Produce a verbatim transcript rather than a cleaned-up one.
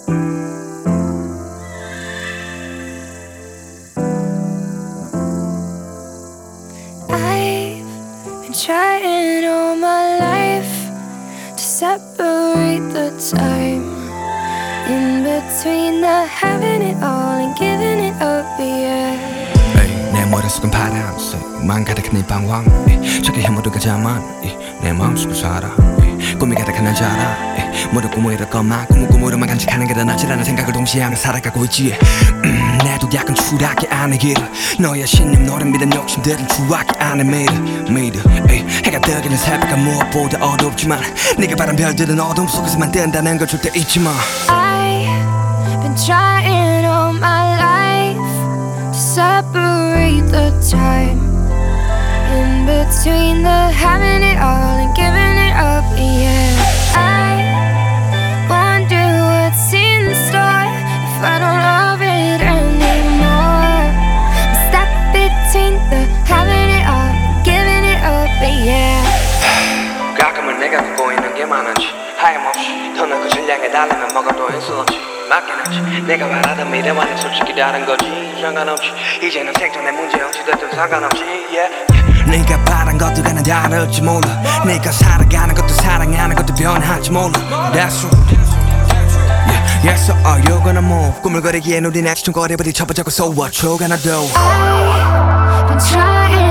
Been trying all my life to separate the time in between the having it all and giving it up, yeah. 내 머릿속은 파란색만 가득한 네 방황 저기 해모두가 자만 내 마음속을 살아 꿈이 가득한 날 자라 모두 꿈을 이룰 것만 꿈을 꿈으로만 간직하는 게 더 낫지라는 생각을 동시에 하며 살아가고 있지. 음, 내도 약간 추락해 안의 길을 너의 신념 너를 믿은 욕심들은 추락해 안의 미래 미래 에이, 해가 뜨기는 새벽가 무엇보다 어둡지만 네가 바란 별들은 어둠 속에서만 뜬다는 걸 절대 잊지 마. I've been trying all my life to separate the time in between the having it all and giving it up, yeah. I wonder what's in store if I don't love it anymore. I'm stuck between the having it all and giving it up, yeah. 가끔은 내가 갖고 있는 게 많은지 하염없이 더 큰 것을 향해 달리면 뭐가 또 있을지 맞긴 하지. 내가 바라던 미래와는 솔직히 다른 거지. 상관없이 이제는 생존의 문제 어찌됐든 상관없이 yeah. 네가 바란 것들과는 다를지 몰라. 네가 살아가는 것도 사랑하는 것도 변할지 몰라. That's true. Yeah, yeah, so are you gonna move? 꿈을 거리기엔 우린 아직 좀 거리부터 쳐보자고. So what you gonna do? I've been trying